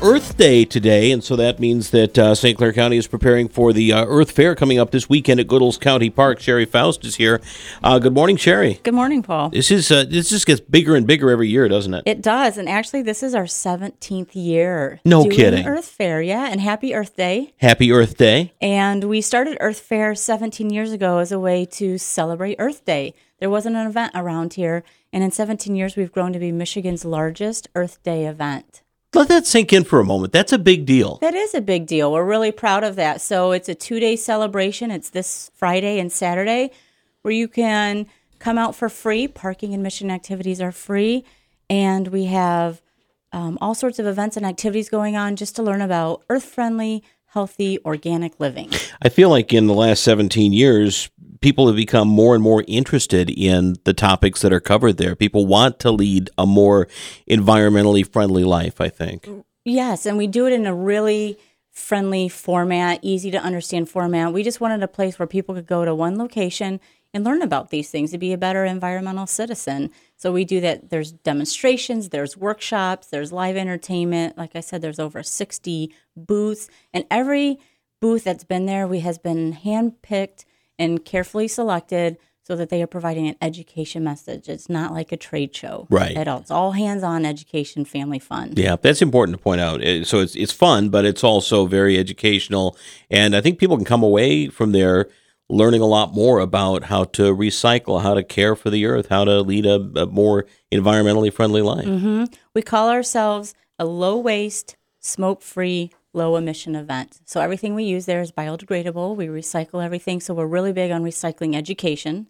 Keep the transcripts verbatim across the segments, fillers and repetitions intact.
Earth Day today, and so that means that uh, Saint Clair County is preparing for the uh, Earth Fair coming up this weekend at Goodles County Park. Sherry Faust is here. Uh, good morning, Sherry. Good morning, Paul. This is uh, this just gets bigger and bigger every year, doesn't it? It does, and actually this is our seventeenth year No doing kidding. Earth Fair, yeah, and happy Earth Day. Happy Earth Day. And we started Earth Fair seventeen years ago as a way to celebrate Earth Day. There wasn't an event around here, and in seventeen years we've grown to be Michigan's largest Earth Day event. Let that sink in for a moment. That's a big deal. That is a big deal. We're really proud of that. So it's a two-day celebration. It's this Friday and Saturday where you can come out for free. Parking and mission activities are free. And we have um, all sorts of events and activities going on just to learn about earth-friendly, healthy, organic living. I feel like in the last seventeen years, people have become more and more interested in the topics that are covered there. People want to lead a more environmentally friendly life, I think. Yes, and we do it in a really friendly format, easy to understand format. We just wanted a place where people could go to one location and learn about these things to be a better environmental citizen. So we do that. There's demonstrations, there's workshops, there's live entertainment. Like I said, there's over sixty booths, and every booth that's been there we has been handpicked and carefully selected so that they are providing an education message. It's not like a trade show right. at all. It's all hands-on education, family fun. Yeah, that's important to point out. So it's it's fun, but it's also very educational. And I think people can come away from there learning a lot more about how to recycle, how to care for the earth, how to lead a, a more environmentally friendly life. Mm-hmm. We call ourselves a low-waste, smoke-free, low-emission event. So everything we use there is biodegradable. We recycle everything. So we're really big on recycling education.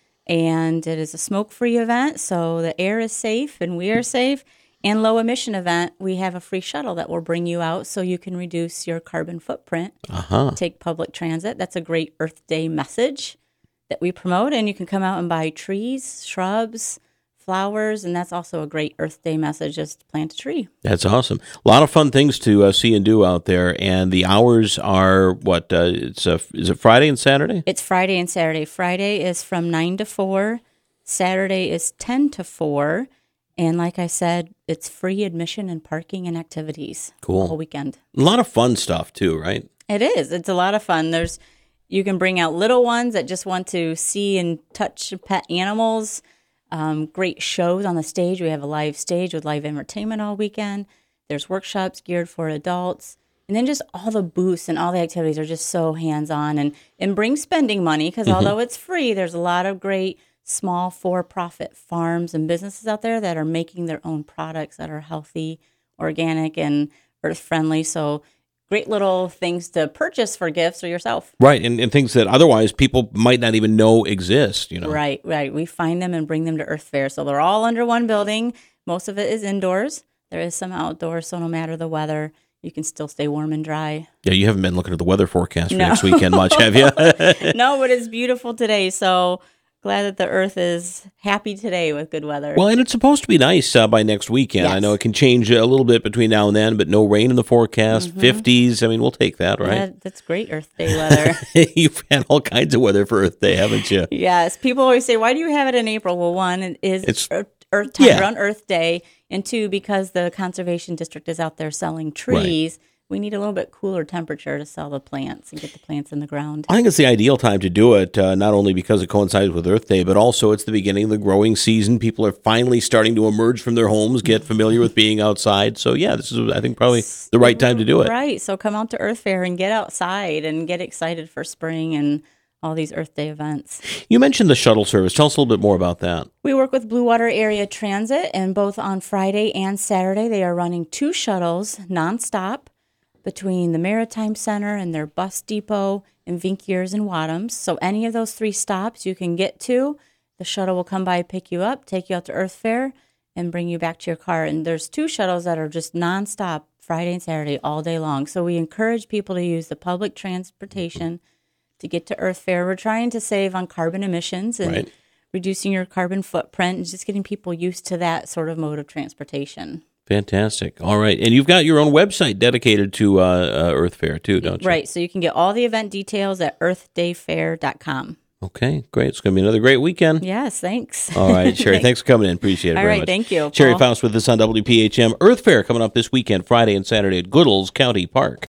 And it is a smoke-free event, so the air is safe and we are safe. And low-emission event, we have a free shuttle that will bring you out so you can reduce your carbon footprint. Uh-huh. Take public transit. That's a great Earth Day message that we promote. And you can come out and buy trees, shrubs, flowers, and that's also a great Earth Day message, just plant a tree. That's awesome. A lot of fun things to uh, see and do out there, and the hours are, what, uh, it's a, is it Friday and Saturday? It's Friday and Saturday. Friday is from nine to four. Saturday is ten to four. And like I said, it's free admission and parking and activities cool. the whole weekend. A lot of fun stuff, too, right? It is. It's a lot of fun. There's You can bring out little ones that just want to see and touch pet animals. Um, great shows on the stage. We have a live stage with live entertainment all weekend. There's workshops geared for adults. And then just all the booths and all the activities are just so hands-on and, and bring spending money because mm-hmm. although it's free, there's a lot of great small for-profit farms and businesses out there that are making their own products that are healthy, organic, and earth-friendly. So great little things to purchase for gifts or yourself. Right, and, and things that otherwise people might not even know exist, you know. Right, right. We find them and bring them to Earth Fair. So they're all under one building. Most of it is indoors. There is some outdoors, so no matter the weather, you can still stay warm and dry. Yeah, you haven't been looking at the weather forecast for no. next weekend much, have you? No, but it's beautiful today, so glad that the earth is happy today with good weather. Well, and it's supposed to be nice uh, by next weekend. Yes. I know it can change a little bit between now and then, but no rain in the forecast, mm-hmm. fifties. I mean, we'll take that, right? Yeah, that's great Earth Day weather. You've had all kinds of weather for Earth Day, haven't you? Yes. People always say, why do you have it in April? Well, one, it is it's, Earth, Earth time yeah. on Earth Day, and two, because the Conservation District is out there selling trees, right. we need a little bit cooler temperature to sell the plants and get the plants in the ground. I think it's the ideal time to do it, uh, not only because it coincides with Earth Day, but also it's the beginning of the growing season. People are finally starting to emerge from their homes, get familiar with being outside. So, yeah, this is, I think, probably the right time to do it. Right. So come out to Earth Fair and get outside and get excited for spring and all these Earth Day events. You mentioned the shuttle service. Tell us a little bit more about that. We work with Blue Water Area Transit, and both on Friday and Saturday, they are running two shuttles nonstop between the Maritime Center and their bus depot in Vinkiers and Wadhams. So any of those three stops you can get to, the shuttle will come by, pick you up, take you out to Earth Fair, and bring you back to your car. And there's two shuttles that are just nonstop Friday and Saturday all day long. So we encourage people to use the public transportation to get to Earth Fair. We're trying to save on carbon emissions and right. reducing your carbon footprint and just getting people used to that sort of mode of transportation. Fantastic. All right. And you've got your own website dedicated to uh, uh, Earth Fair, too, don't you? Right. So you can get all the event details at earth day fair dot com. Okay, great. It's going to be another great weekend. Yes, thanks. All right, Sherry, thanks for coming in. Appreciate it All very right, much. thank you, Sherry Paul. Faust with us on W P H M. Earth Fair coming up this weekend, Friday and Saturday at Goodalls County Park.